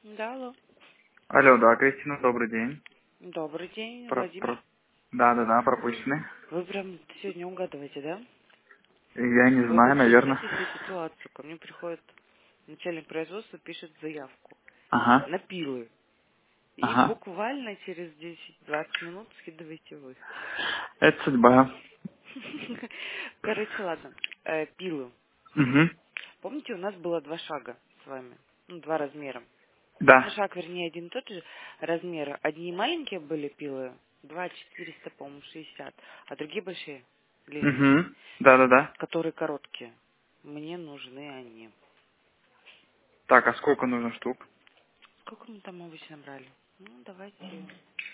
Да, алло. Алло, да, Кристина, добрый день. Добрый день, Про, Владимир. про... Да, да, да, пропущены. Вы прям сегодня угадываете, да? Я не Вы знаю, вообще наверное. знаете всю ситуацию? Ко мне приходит начальник производства, пишет заявку Ага, на пилы. И ага. буквально через 10-20 минут скидываете вы. Это судьба. Короче, ладно. Пилы. Угу. Помните, у нас было два шага с вами? Ну, два размера. Ну, Да. шаг, вернее, один и тот же размер. Одни маленькие были пилы, 2 400, по-моему, 60, а другие большие, длинные, Угу. Да, да, да. которые короткие. Мне нужны они. Так, а сколько нужно штук? Сколько мы там обычно брали? Ну, давайте,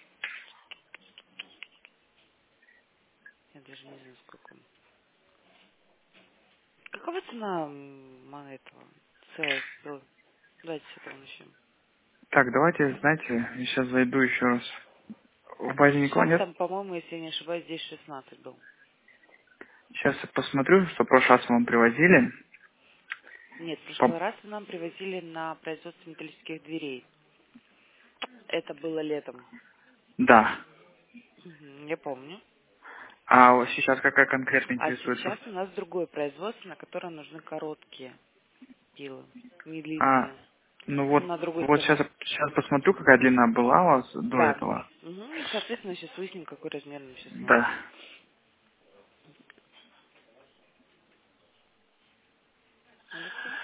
я даже не знаю, сколько. Какова цена этого CS? Давайте с этого начнем. Так, давайте, знаете, я сейчас зайду еще раз. В базе никого Шаг нет? там, по-моему, если я не ошибаюсь, здесь 16 был. Сейчас я посмотрю, что в прошлый раз вам привозили. Нет, в прошлый По- раз вы нам привозили на производство металлических дверей. Это было летом. Да. Мгм, я помню. А вот сейчас какая конкретно А интересует? сейчас у нас другое производство, на которое нужны короткие пилы, не А, длинные. ну Ну, вот, на другой вот стороне. сейчас посмотрю, какая длина была у вас до Да. этого. Мгм, и, соответственно, сейчас выясним, какой размер нам сейчас нужен. Да. Алексей?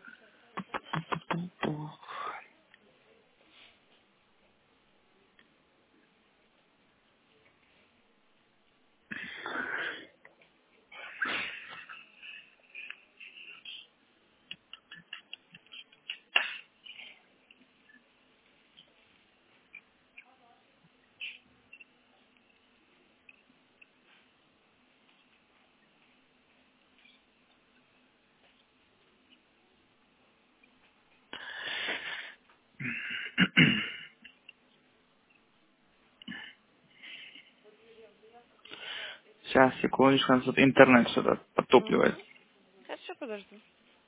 Сейчас, секундочку, у нас тут интернет что-то подтупливает. Угу. Хорошо, подожду.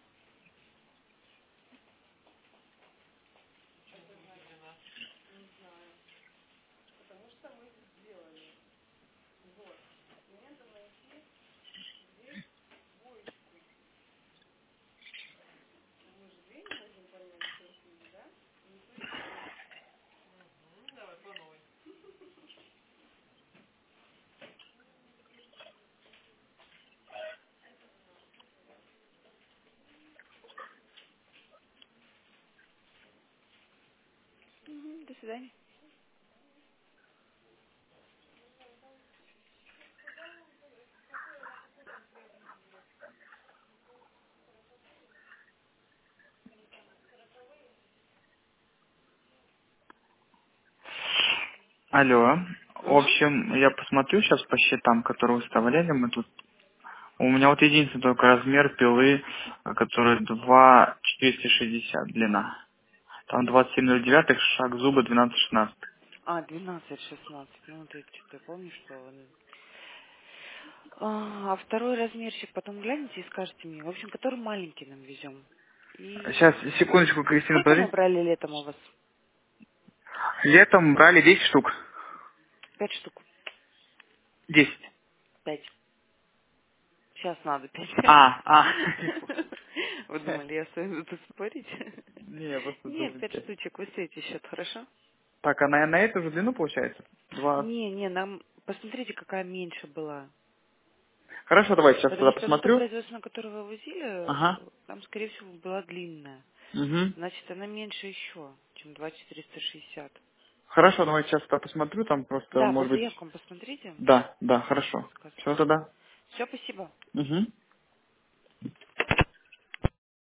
Угу, до свидания. Алло. В Угу. общем, я посмотрю сейчас по счетам, которые выставляли мы тут. У меня вот единственный только размер пилы, который 2,460 длина. Там 27,09, шаг зуба 12,16. А, 12-16. Ну, ты что-то помнишь, что... А второй размерчик потом глянете и скажете мне. В общем, который маленький нам везем. Сейчас, И секундочку, Кристина, сколько мы подожди. брали летом у вас? Летом брали 10 штук. 5 штук. 10. 5. Сейчас надо 5. Не понял. Вы думали, я с вами буду спорить? Не, я просто Нет, думаю, 5 5. штучек. Выставите счет, хорошо? Так, а на эту же длину получается? Два. Не, нам... Посмотрите, какая меньше была. Хорошо, давайте сейчас Потому туда что на то посмотрю. производство, на которое вы возили, Ага. там, скорее всего, была длинная. Угу. Значит, она меньше еще, чем 2 460. Хорошо, давайте сейчас туда посмотрю, там просто, Да, по может быть... заявкам посмотрите. Да, да, хорошо. Все Рассказывайте. тогда. Все, спасибо. Угу.